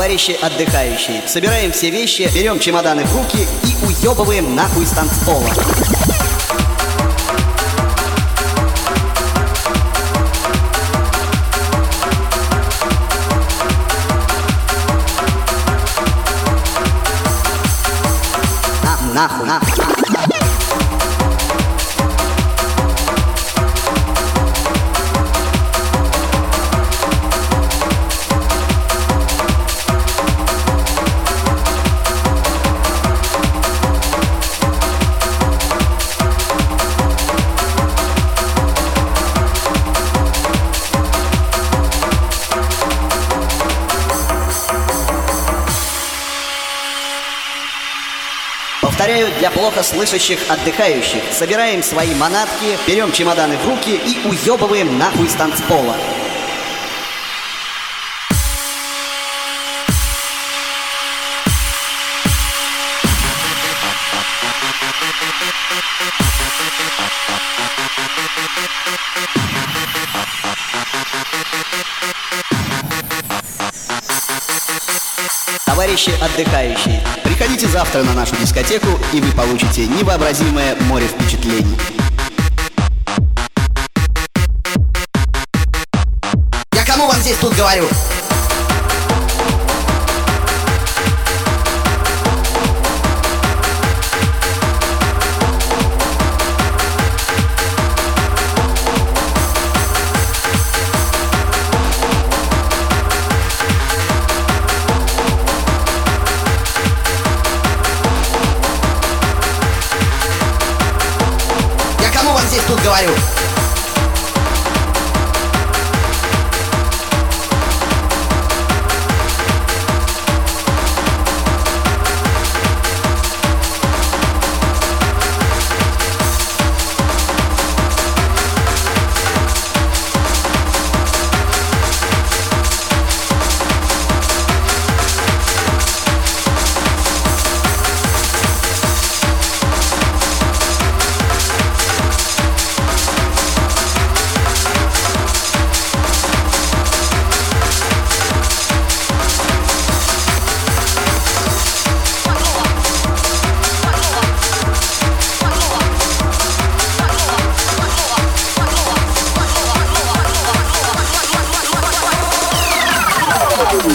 Товарищи отдыхающие, собираем все вещи, берем чемоданы в руки и уебываем нахуй с танцпола. Нахуй. Повторяю для плохо слышащих отдыхающих. Собираем свои манатки, берем чемоданы в руки и уебываем нахуй с танцпола. Товарищи отдыхающие, приходите завтра на нашу дискотеку, и вы получите невообразимое море впечатлений. Я кому вам здесь тут говорю? Здесь тут говорю.